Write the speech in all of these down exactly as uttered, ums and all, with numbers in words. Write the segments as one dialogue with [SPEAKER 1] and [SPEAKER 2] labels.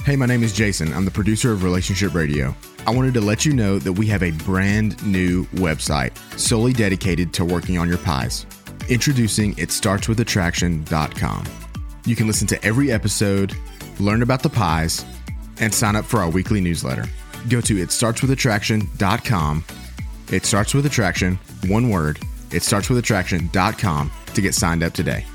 [SPEAKER 1] Hey, my name is Jason. I'm the producer of Relationship Radio. I wanted to let you know that we have a brand new website solely dedicated to working on your pies. Introducing it starts with attraction dot com. You can listen to every episode, learn about the pies, and sign up for our weekly newsletter. Go to it starts with attraction dot com. It starts with attraction, one word, it starts with attraction dot com to get signed up today.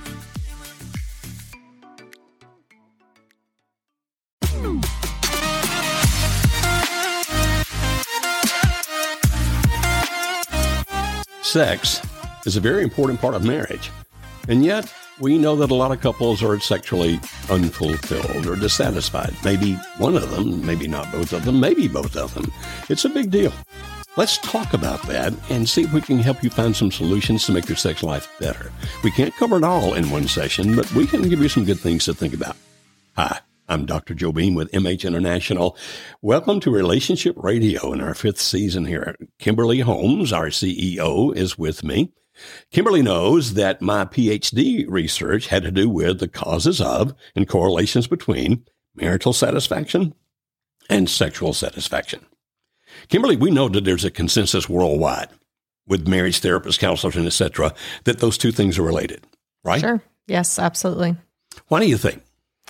[SPEAKER 2] Sex is a very important part of marriage, and yet we know that a lot of couples are sexually unfulfilled or dissatisfied. Maybe one of them, maybe not both of them, maybe both of them. It's a big deal. Let's talk about that and see if we can help you find some solutions to make your sex life better. We can't cover it all in one session, but we can give you some good things to think about. Hi, I'm Doctor Joe Beam with M H International. Welcome to Relationship Radio in our fifth season here. Kimberly Holmes, our C E O, is with me. Kimberly knows that my P H D research had to do with the causes of and correlations between marital satisfaction and sexual satisfaction. Kimberly, we know that there's a consensus worldwide with marriage therapists, counselors, and et cetera, that those two things are related, right?
[SPEAKER 3] Sure. Yes, absolutely.
[SPEAKER 2] Why do you think?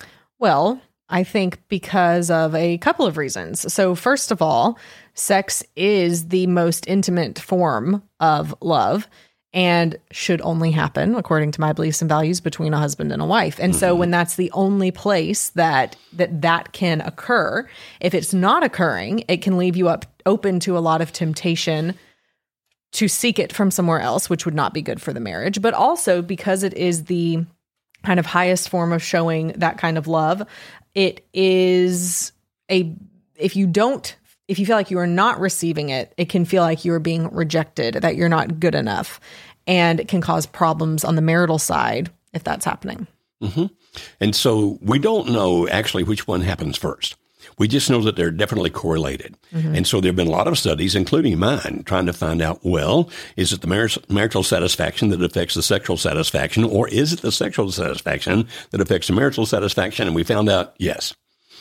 [SPEAKER 3] Well, I think because of a couple of reasons. So first of all, sex is the most intimate form of love and should only happen, according to my beliefs and values, between a husband and a wife. And mm-hmm. so when that's the only place that, that that can occur, if it's not occurring, it can leave you up open to a lot of temptation to seek it from somewhere else, which would not be good for the marriage. But also because it is the kind of highest form of showing that kind of love, it is a, if you don't, if you feel like you are not receiving it, it can feel like you are being rejected, that you're not good enough. And it can cause problems on the marital side if that's happening.
[SPEAKER 2] Mm-hmm. And so we don't know actually which one happens first. We just know that they're definitely correlated. Mm-hmm. And so there have been a lot of studies, including mine, trying to find out, well, is it the mar- marital satisfaction that affects the sexual satisfaction, or is it the sexual satisfaction that affects the marital satisfaction? And we found out, yes.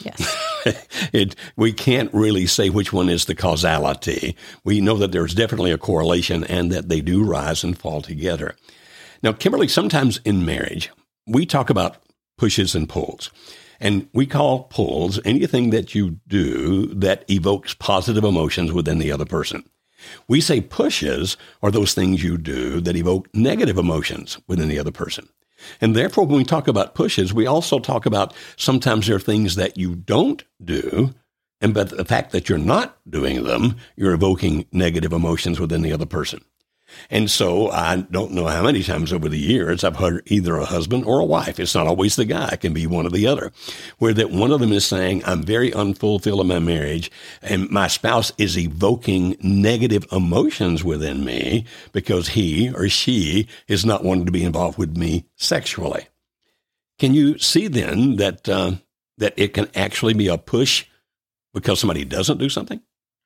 [SPEAKER 3] Yes.
[SPEAKER 2] it, we can't really say which one is the causality. We know that there's definitely a correlation and that they do rise and fall together. Now, Kimberly, sometimes in marriage, we talk about pushes and pulls. And we call pulls anything that you do that evokes positive emotions within the other person. We say pushes are those things you do that evoke negative emotions within the other person. And therefore, when we talk about pushes, we also talk about sometimes there are things that you don't do, and but the fact that you're not doing them, you're evoking negative emotions within the other person. And so I don't know how many times over the years I've heard either a husband or a wife, it's not always the guy, it can be one or the other, where that one of them is saying, I'm very unfulfilled in my marriage, and my spouse is evoking negative emotions within me because he or she is not wanting to be involved with me sexually. Can you see then that uh, that it can actually be a push because somebody doesn't do something?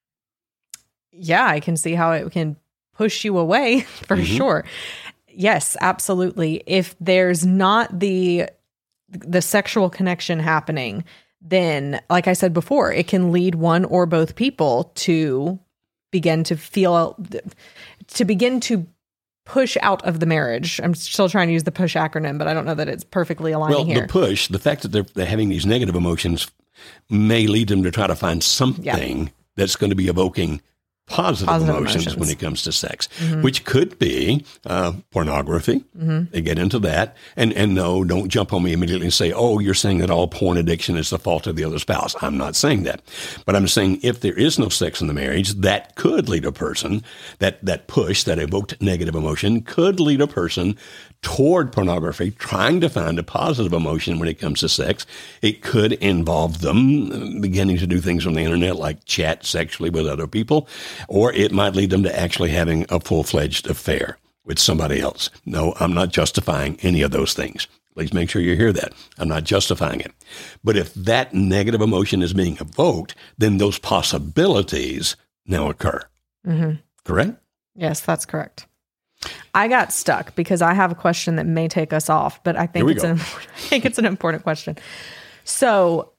[SPEAKER 3] Yeah, I can see how it can push you away for mm-hmm. sure. Yes, absolutely. If there's not the the sexual connection happening, then like I said before, it can lead one or both people to begin to feel to begin to push out of the marriage. I'm still trying to use the PUSH acronym, but I don't know that it's perfectly aligning
[SPEAKER 2] well,
[SPEAKER 3] here.
[SPEAKER 2] Well, the push, the fact that they're, they're having these negative emotions may lead them to try to find something yeah. that's going to be evoking Positive, positive emotions, emotions when it comes to sex, mm-hmm. which could be uh, pornography. Mm-hmm. They get into that. And and no, don't jump on me immediately and say, oh, you're saying that all porn addiction is the fault of the other spouse. I'm not saying that. But I'm saying if there is no sex in the marriage, that could lead a person, that, that push, that evoked negative emotion could lead a person toward pornography, trying to find a positive emotion when it comes to sex. It could involve them beginning to do things on the internet like chat sexually with other people, or it might lead them to actually having a full-fledged affair with somebody else. No, I'm not justifying any of those things. Please make sure you hear that. I'm not justifying it. But if that negative emotion is being evoked, then those possibilities now occur. Mm-hmm. Correct?
[SPEAKER 3] Yes, that's correct. I got stuck because I have a question that may take us off, but I think it's an, I think it's an important question. So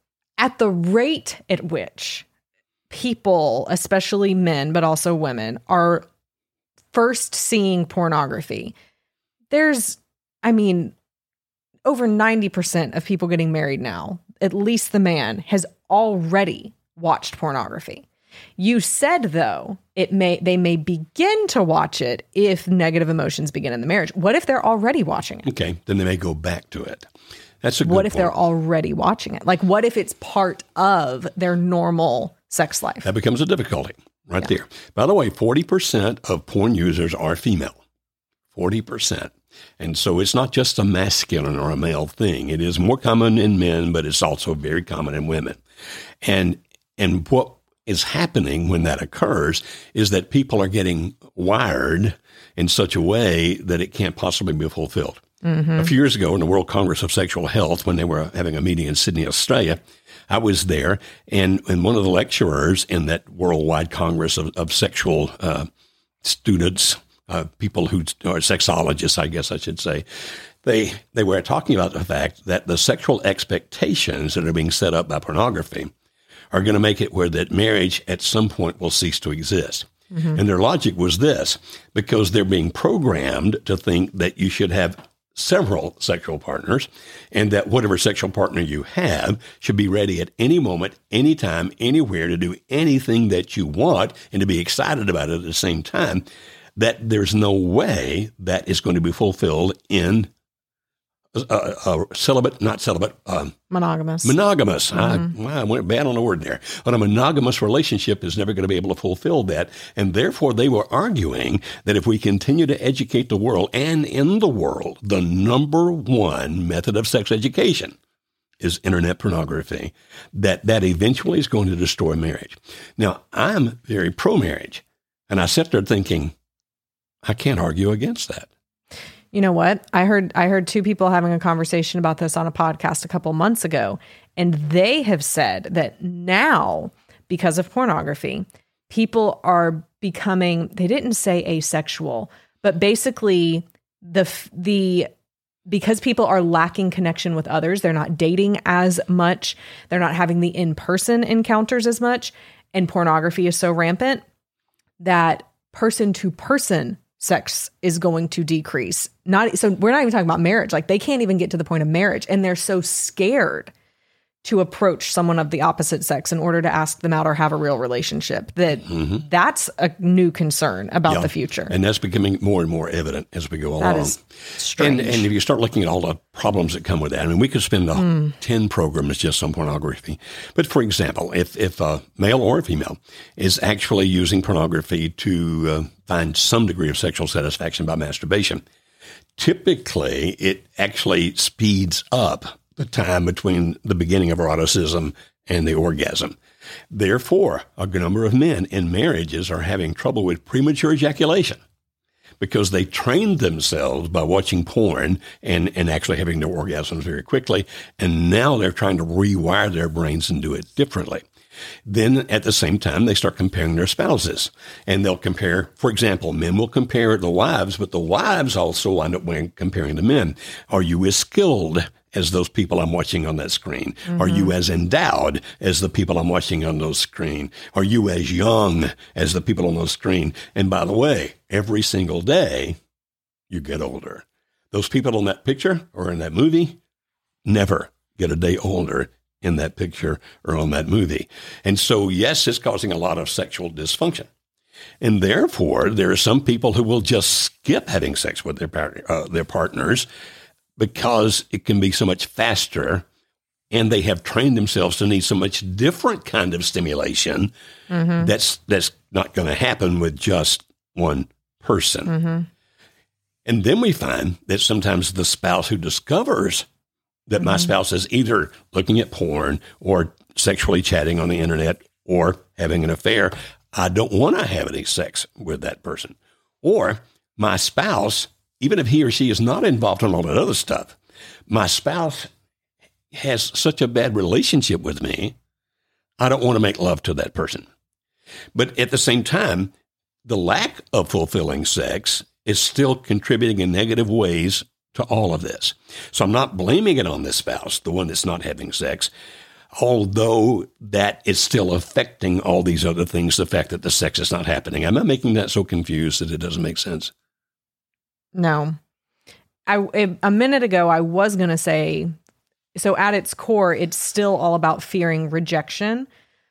[SPEAKER 3] at the rate at which people, especially men, but also women, are first seeing pornography, there's, I mean, over ninety percent of people getting married now, at least the man, has already watched pornography. You said, though, it may they may begin to watch it if negative emotions begin in the marriage. What if they're already watching it?
[SPEAKER 2] Okay, then they may go back to it. That's a good
[SPEAKER 3] What if
[SPEAKER 2] point.
[SPEAKER 3] they're already watching it? Like, what if it's part of their normal sex life?
[SPEAKER 2] That becomes a difficulty right
[SPEAKER 3] Yeah.
[SPEAKER 2] there. By the way, forty percent of porn users are female. forty percent. And so it's not just a masculine or a male thing. It is more common in men, but it's also very common in women. And and what is happening when that occurs is that people are getting wired in such a way that it can't possibly be fulfilled. Mm-hmm. A few years ago in the World Congress of Sexual Health, when they were having a meeting in Sydney, Australia, I was there, and, and one of the lecturers in that worldwide Congress of, of sexual uh, students, uh, people who are sexologists, I guess I should say, they they were talking about the fact that the sexual expectations that are being set up by pornography are going to make it where that marriage at some point will cease to exist. Mm-hmm. And their logic was this, because they're being programmed to think that you should have several sexual partners and that whatever sexual partner you have should be ready at any moment, anytime, anywhere to do anything that you want and to be excited about it at the same time, that there's no way that is going to be fulfilled in Uh, uh, celibate, not celibate, um,
[SPEAKER 3] monogamous.
[SPEAKER 2] Monogamous.
[SPEAKER 3] Mm-hmm.
[SPEAKER 2] I, I went bad on the word there. But a monogamous relationship is never going to be able to fulfill that. And therefore, they were arguing that if we continue to educate the world, and in the world, the number one method of sex education is internet pornography, that that eventually is going to destroy marriage. Now, I'm very pro-marriage. And I sat there thinking, I can't argue against that.
[SPEAKER 3] You know what? I heard I heard two people having a conversation about this on a podcast a couple months ago, and they have said that now, because of pornography, people are becoming, they didn't say asexual, but basically the the because people are lacking connection with others, they're not dating as much, they're not having the in-person encounters as much, and pornography is so rampant that person-to-person sex is going to decrease. Not so we're not even talking about marriage. Like, they can't even get to the point of marriage, and they're so scared to approach someone of the opposite sex in order to ask them out or have a real relationship that mm-hmm. that's a new concern about
[SPEAKER 2] yeah.
[SPEAKER 3] the future.
[SPEAKER 2] And that's becoming more and more evident as we go along.
[SPEAKER 3] That is strange.
[SPEAKER 2] And, and if you start looking at all the problems that come with that, I mean, we could spend uh, mm. ten programs just on pornography. But for example, if, if a male or a female is actually using pornography to uh, find some degree of sexual satisfaction by masturbation, typically it actually speeds up the time between the beginning of eroticism and the orgasm. Therefore, a number of men in marriages are having trouble with premature ejaculation because they trained themselves by watching porn and, and actually having their orgasms very quickly. And now they're trying to rewire their brains and do it differently. Then at the same time, they start comparing their spouses, and they'll compare, for example, men will compare the wives, but the wives also wind up comparing the men. Are you as skilled as those people I'm watching on that screen? Mm-hmm. Are you as endowed as the people I'm watching on those screen? Are you as young as the people on those screen? And by the way, every single day you get older. Those people in that picture or in that movie never get a day older in that picture or on that movie. And so, yes, it's causing a lot of sexual dysfunction. And therefore, there are some people who will just skip having sex with their par- uh, their partners because it can be so much faster, and they have trained themselves to need so much different kind of stimulation mm-hmm. that's that's not going to happen with just one person. Mm-hmm. And then we find that sometimes the spouse who discovers that mm-hmm. my spouse is either looking at porn or sexually chatting on the internet or having an affair, I don't want to have any sex with that person. Or my spouse, even if he or she is not involved in all that other stuff, my spouse has such a bad relationship with me, I don't want to make love to that person. But at the same time, the lack of fulfilling sex is still contributing in negative ways to all of this. So I'm not blaming it on this spouse, the one that's not having sex. although that is still affecting all these other things, the fact that the sex is not happening. Am I making that so confused that it doesn't make sense?
[SPEAKER 3] No. I, a minute ago, I was going to say, so at its core, it's still all about fearing rejection,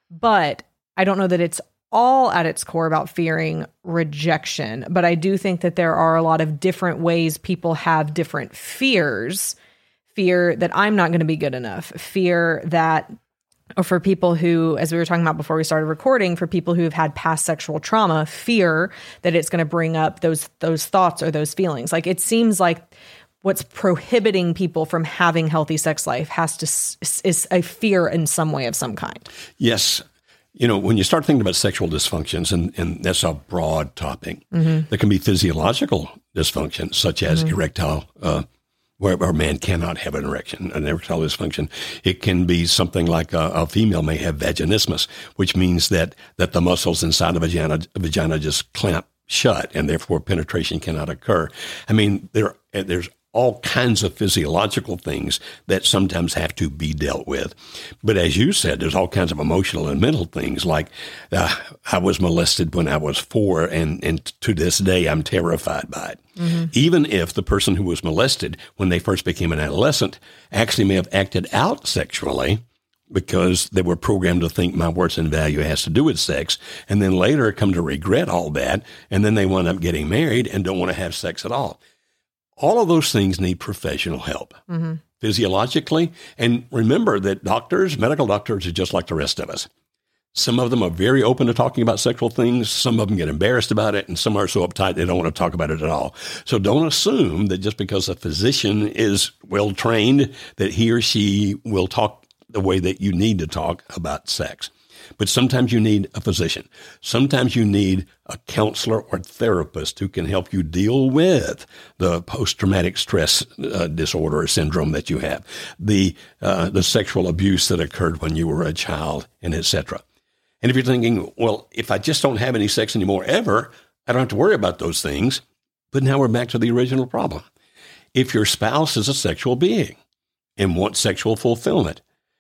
[SPEAKER 3] but I don't know that it's all at its core about fearing rejection. But I do think that there are a lot of different ways people have different fears. Fear that I'm not going to be good enough. Fear that, or for people who, as we were talking about before we started recording, for people who have had past sexual trauma, fear that it's going to bring up those those thoughts or those feelings. Like, it seems like what's prohibiting people from having healthy sex life has to is a fear in some way of some kind.
[SPEAKER 2] Yes. You know, when you start thinking about sexual dysfunctions, and, and that's a broad topic, mm-hmm. there can be physiological dysfunction, such as mm-hmm. erectile, uh, where a man cannot have an erection, an erectile dysfunction. It can be something like a, a female may have vaginismus, which means that, that the muscles inside the vagina, vagina just clamp shut, and therefore penetration cannot occur. I mean, there there's all kinds of physiological things that sometimes have to be dealt with. But as you said, there's all kinds of emotional and mental things, like uh, I was molested when I was four, and, and to this day, I'm terrified by it. Mm-hmm. Even if the person who was molested when they first became an adolescent actually may have acted out sexually because they were programmed to think my worth and value has to do with sex, and then later come to regret all that, and then they wind up getting married and don't want to have sex at all. All of those things need professional help, mm-hmm. physiologically. And remember that doctors, medical doctors, are just like the rest of us. Some of them are very open to talking about sexual things. Some of them get embarrassed about it, and some are so uptight they don't want to talk about it at all. So don't assume that just because a physician is well-trained that he or she will talk the way that you need to talk about sex. But sometimes you need a physician. Sometimes you need a counselor or therapist who can help you deal with the post-traumatic stress uh, disorder or syndrome that you have, the uh, the sexual abuse that occurred when you were a child, and et cetera. And if you're thinking, well, if I just don't have any sex anymore ever, I don't have to worry about those things. But now we're back to the original problem. If your spouse is a sexual being and wants sexual fulfillment,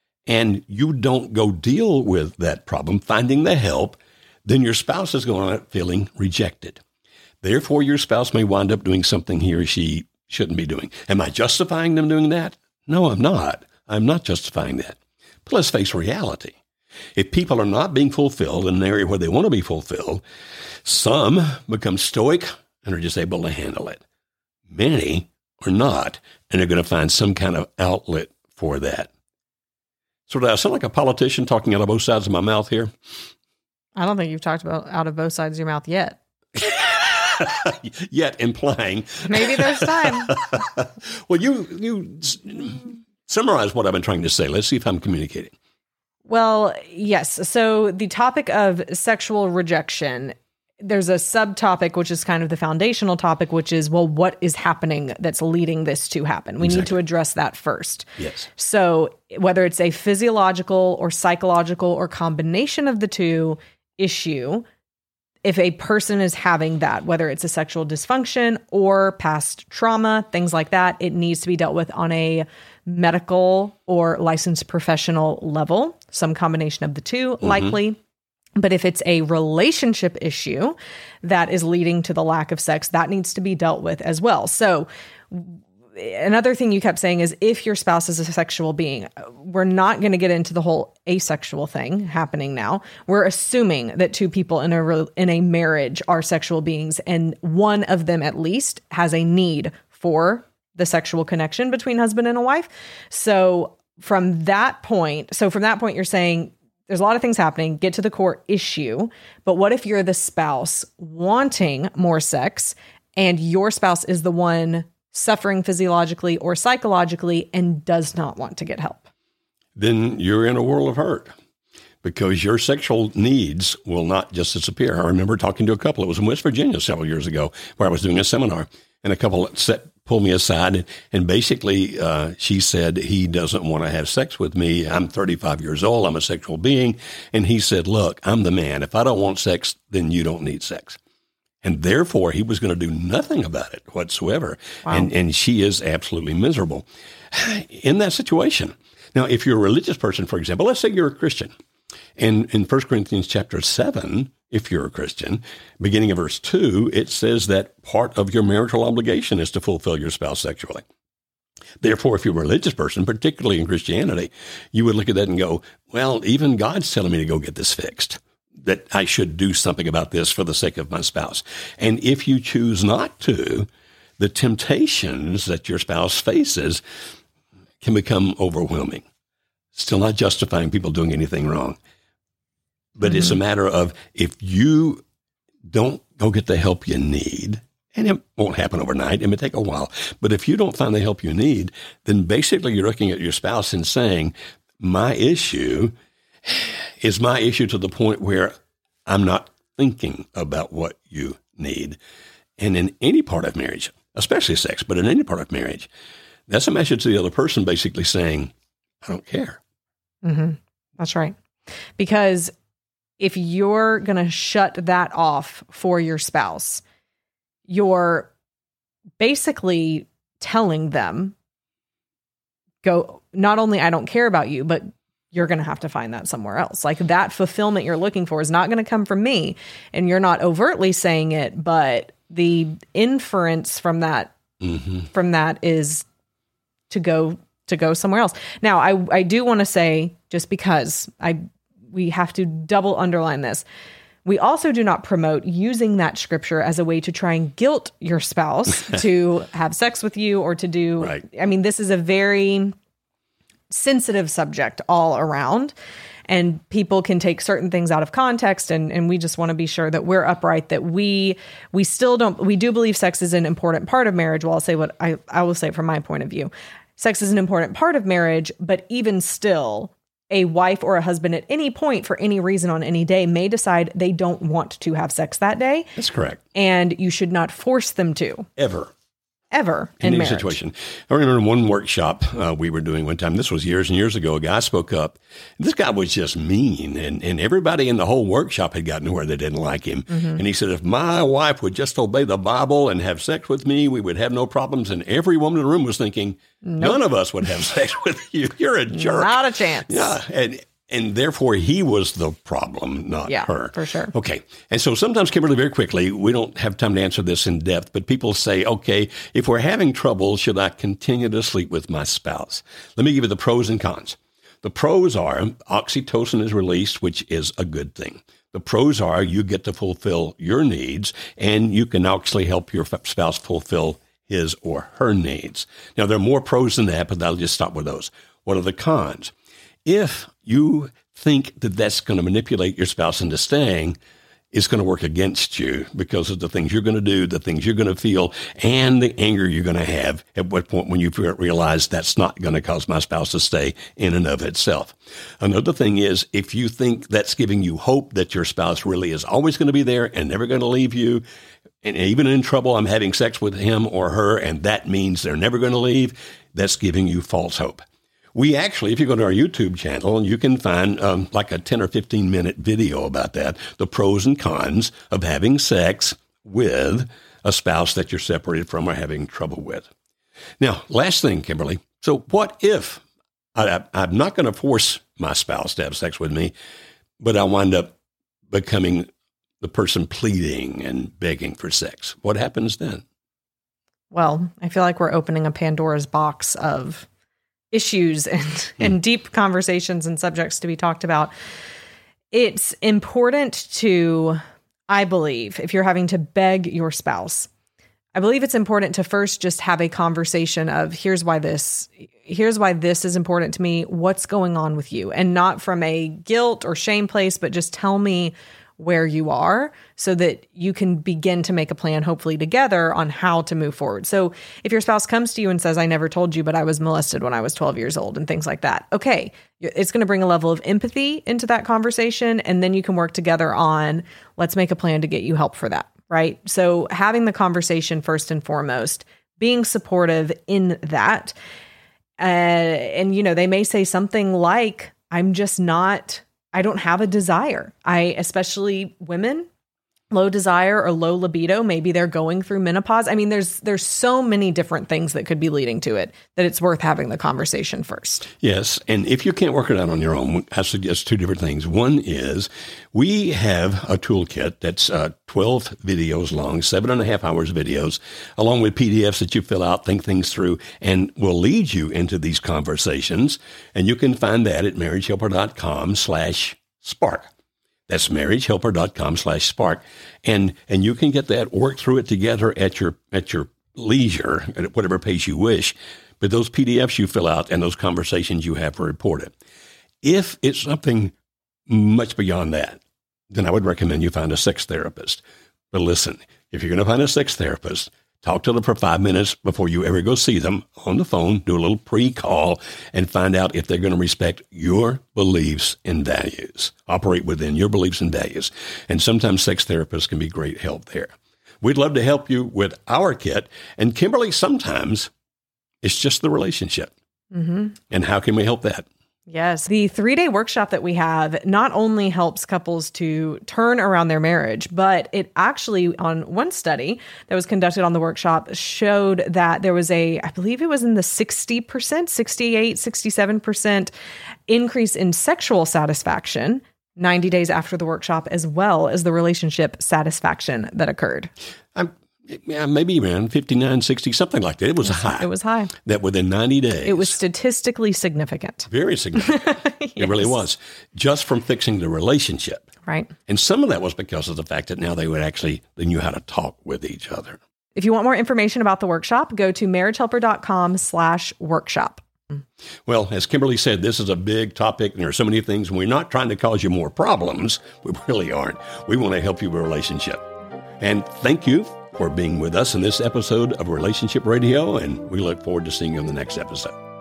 [SPEAKER 2] and you don't go deal with that problem, finding the help, then your spouse is going out feeling rejected. Therefore, your spouse may wind up doing something he or she shouldn't be doing. Am I justifying them doing that? No, I'm not. I'm not justifying that. But let's face reality. If people are not being fulfilled in an area where they want to be fulfilled, some become stoic and are just able to handle it. Many are not, and are going to find some kind of outlet for that. So do I sound like a politician talking out of both sides of my mouth here?
[SPEAKER 3] I don't think you've talked about out of both sides of your mouth yet.
[SPEAKER 2] Yet implying.
[SPEAKER 3] Maybe there's time.
[SPEAKER 2] Well, you you summarize what I've been trying to say. Let's see if I'm communicating.
[SPEAKER 3] Well, yes. So the topic of sexual rejection, there's a subtopic, which is kind of the foundational topic, which is, well, what is happening that's leading this to happen? We exactly. need to address that first.
[SPEAKER 2] Yes.
[SPEAKER 3] So whether it's a physiological or psychological or combination of the two issue, if a person is having that, whether it's a sexual dysfunction or past trauma, things like that, it needs to be dealt with on a medical or licensed professional level, some combination of the two, mm-hmm. likely. But if it's a relationship issue that is leading to the lack of sex, that needs to be dealt with as well. So another thing you kept saying is if your spouse is a sexual being, we're not going to get into the whole asexual thing happening now. We're assuming that two people in a in a marriage are sexual beings, and one of them at least has a need for the sexual connection between husband and a wife. So from that point, so from that point, you're saying there's a lot of things happening, get to the core issue, but what if you're the spouse wanting more sex and your spouse is the one suffering physiologically or psychologically and does not want to get help?
[SPEAKER 2] Then you're in a world of hurt because your sexual needs will not just disappear. I remember talking to a couple. It was in West Virginia several years ago where I was doing a seminar, and a couple set, pulled me aside, and, and basically uh, she said, he doesn't want to have sex with me. I'm thirty-five years old. I'm a sexual being. And he said, look, I'm the man. If I don't want sex, then you don't need sex. And therefore, he was going to do nothing about it whatsoever. Wow. And, and she is absolutely miserable in that situation. Now, if you're a religious person, for example, let's say you're a Christian. And in First Corinthians chapter seven, if you're a Christian, beginning of verse two, it says that part of your marital obligation is to fulfill your spouse sexually. Therefore, if you're a religious person, particularly in Christianity, you would look at that and go, well, even God's telling me to go get this fixed, that I should do something about this for the sake of my spouse. And if you choose not to, the temptations that your spouse faces can become overwhelming. Still not justifying people doing anything wrong. But mm-hmm. it's a matter of if you don't go get the help you need, and it won't happen overnight, it may take a while, but if you don't find the help you need, then basically you're looking at your spouse and saying, my issue is my issue to the point where I'm not thinking about what you need. And in any part of marriage, especially sex, but in any part of marriage, that's a message to the other person basically saying, I don't care.
[SPEAKER 3] Mm-hmm. That's right. Because if you're going to shut that off for your spouse, you're basically telling them, go, not only I don't care about you, but you're going to have to find that somewhere else. Like that fulfillment you're looking for is not going to come from me. And you're not overtly saying it, but the inference from that, mm-hmm. from that is to go, to go somewhere else. Now, I, I do want to say, just because I, we have to double underline this, we also do not promote using that scripture as a way to try and guilt your spouse to have sex with you or to do,
[SPEAKER 2] right.
[SPEAKER 3] I mean, this is a very sensitive subject all around, and people can take certain things out of context. And, and we just want to be sure that we're upright, that we, we still don't, we do believe sex is an important part of marriage. Well, I'll say what I, I will say from my point of view, sex is an important part of marriage, but even still, a wife or a husband at any point for any reason on any day may decide they don't want to have sex that day.
[SPEAKER 2] That's correct.
[SPEAKER 3] And you should not force them to.
[SPEAKER 2] Ever.
[SPEAKER 3] Ever
[SPEAKER 2] in,
[SPEAKER 3] in
[SPEAKER 2] any
[SPEAKER 3] marriage.
[SPEAKER 2] situation. I remember one workshop uh, we were doing one time. This was years and years ago. A guy spoke up. This guy was just mean, and, and everybody in the whole workshop had gotten to where they didn't like him. Mm-hmm. And he said, if my wife would just obey the Bible and have sex with me, we would have no problems. And every woman in the room was thinking, nope. None of us would have sex with you. You're a jerk.
[SPEAKER 3] Not a chance.
[SPEAKER 2] Yeah, and And therefore, he was the problem, not
[SPEAKER 3] yeah,
[SPEAKER 2] her.
[SPEAKER 3] For sure.
[SPEAKER 2] Okay. And so sometimes, Kimberly, very quickly, we don't have time to answer this in depth, but people say, okay, if we're having trouble, should I continue to sleep with my spouse? Let me give you the pros and cons. The pros are oxytocin is released, which is a good thing. The pros are you get to fulfill your needs, and you can actually help your spouse fulfill his or her needs. Now, there are more pros than that, but I'll just stop with those. What are the cons? If you think that that's going to manipulate your spouse into staying, it's going to work against you because of the things you're going to do, the things you're going to feel, and the anger you're going to have at what point when you realize that's not going to cause my spouse to stay in and of itself. Another thing is if you think that's giving you hope that your spouse really is always going to be there and never going to leave you, and even in trouble, I'm having sex with him or her, and that means they're never going to leave, that's giving you false hope. We actually, if you go to our YouTube channel, you can find um, like a ten or fifteen minute video about that, the pros and cons of having sex with a spouse that you're separated from or having trouble with. Now, last thing, Kimberly. So what if I, I'm not going to force my spouse to have sex with me, but I wind up becoming the person pleading and begging for sex? What happens then? Well,
[SPEAKER 3] I feel like we're opening a Pandora's box of issues and, hmm. and deep conversations and subjects to be talked about. It's important to, I believe, if you're having to beg your spouse, I believe it's important to first just have a conversation of here's why this, here's why this is important to me. What's going on with you? And not from a guilt or shame place, but just tell me where you are so that you can begin to make a plan, hopefully together, on how to move forward. So if your spouse comes to you and says, I never told you, but I was molested when I was twelve years old and things like that. Okay. It's going to bring a level of empathy into that conversation. And then you can work together on, let's make a plan to get you help for that. Right. So having the conversation first and foremost, being supportive in that. Uh, and, you know, they may say something like, I'm just not, I don't have a desire. I, especially women, low desire or low libido. Maybe they're going through menopause. I mean, there's there's so many different things that could be leading to it that it's worth having the conversation first.
[SPEAKER 2] Yes, and if you can't work it out on your own, I suggest two different things. One is we have a toolkit that's uh, twelve videos long, seven and a half hours videos, along with P D Fs that you fill out, think things through, and will lead you into these conversations. And you can find that at marriagehelper.com slash spark. That's marriagehelper.com slash spark. And, and you can get that, work through it together at your, at your leisure, at whatever pace you wish. But those P D Fs you fill out and those conversations you have are reported. If it's something much beyond that, then I would recommend you find a sex therapist. But listen, if you're going to find a sex therapist, talk to them for five minutes before you ever go see them on the phone, do a little pre-call, and find out if they're going to respect your beliefs and values, operate within your beliefs and values. And sometimes sex therapists can be great help there. We'd love to help you with our kit. And Kimberly, sometimes it's just the relationship. Mm-hmm. And how can we help that?
[SPEAKER 3] Yes. The three-day workshop that we have not only helps couples to turn around their marriage, but it actually, on one study that was conducted on the workshop, showed that there was a, I believe it was in the sixty percent, sixty-eight, sixty-seven percent increase in sexual satisfaction ninety days after the workshop, as well as the relationship satisfaction that occurred.
[SPEAKER 2] I'm Yeah, maybe around fifty-nine, sixty, something like that. It was high.
[SPEAKER 3] It was high.
[SPEAKER 2] That within ninety days.
[SPEAKER 3] It was statistically significant.
[SPEAKER 2] Very significant. Yes. It really was. Just from fixing the relationship.
[SPEAKER 3] Right.
[SPEAKER 2] And some of that was because of the fact that now they would actually, they knew how to talk with each other.
[SPEAKER 3] If you want more information about the workshop, go to marriagehelper.com slash workshop.
[SPEAKER 2] Well, as Kimberly said, this is a big topic, and there are so many things. And we're not trying to cause you more problems. We really aren't. We want to help you with a relationship. And thank you for being with us in this episode of Relationship Radio, and we look forward to seeing you on the next episode.